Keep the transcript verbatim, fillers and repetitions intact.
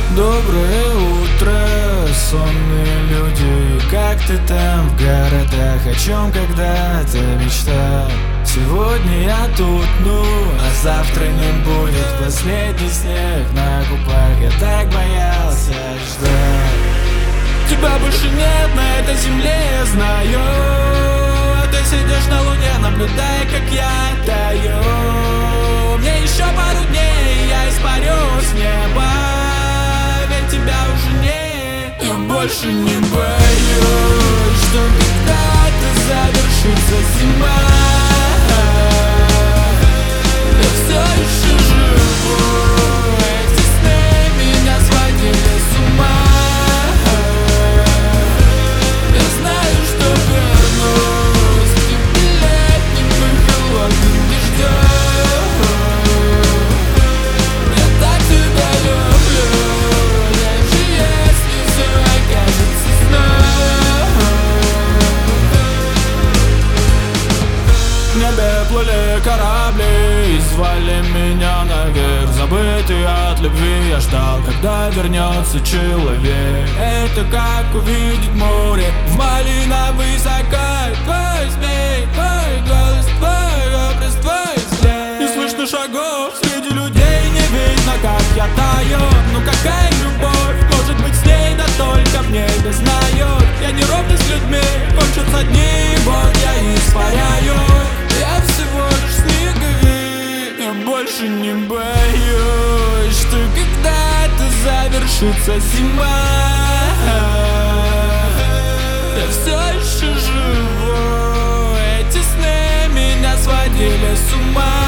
Доброе утро, сонные люди. Как ты там в городах, о чем когда-то мечтал? Сегодня я тут, ну, а завтра не будет. Последний снег на губах, я так боялся ждать. Тебя больше нет на этой земле, я знаю. А ты сидишь на луне, наблюдая, как я таю. Мне еще пару дней, я испарю с неба. Ведь тебя уже нет. Я больше не боюсь, что когда-то завершится зима. Я все еще живу. Эти сны меня сводили с ума. Я знаю, что вернусь к тебе летним и холодным дождем. Я так тебя люблю, даже если все окажется сном. В небе плыли корабли и звали меня наверх. Забытый от любви я ждал, когда вернется человек. Это как увидеть море в малиновый закат. Твой смех, твой голос, твой образ, твой взгляд. Не слышно шагов среди людей, не видно, как я таю. Ну какая любовь, может быть с ней, да только в небе знает. Я не ровно с людьми, кончатся дни, вот я испаряю. Я всего лишь снеговик, я больше не боюсь, что когда-то завершится зима. Я все еще живу, эти сны меня сводили с ума.